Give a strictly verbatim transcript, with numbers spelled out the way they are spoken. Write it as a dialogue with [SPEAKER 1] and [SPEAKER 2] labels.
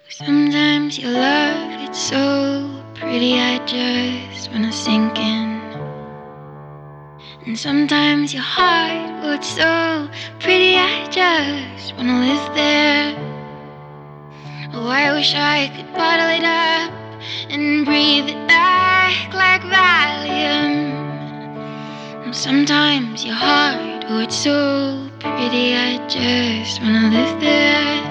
[SPEAKER 1] Sometimes your love, it's so pretty, I just wanna sink in. And sometimes your heart, oh, it's so pretty, I just wanna live there. Oh, I wish I could bottle it up and breathe it back like Valium. And sometimes your heart, oh, it's so pretty, I just wanna live there.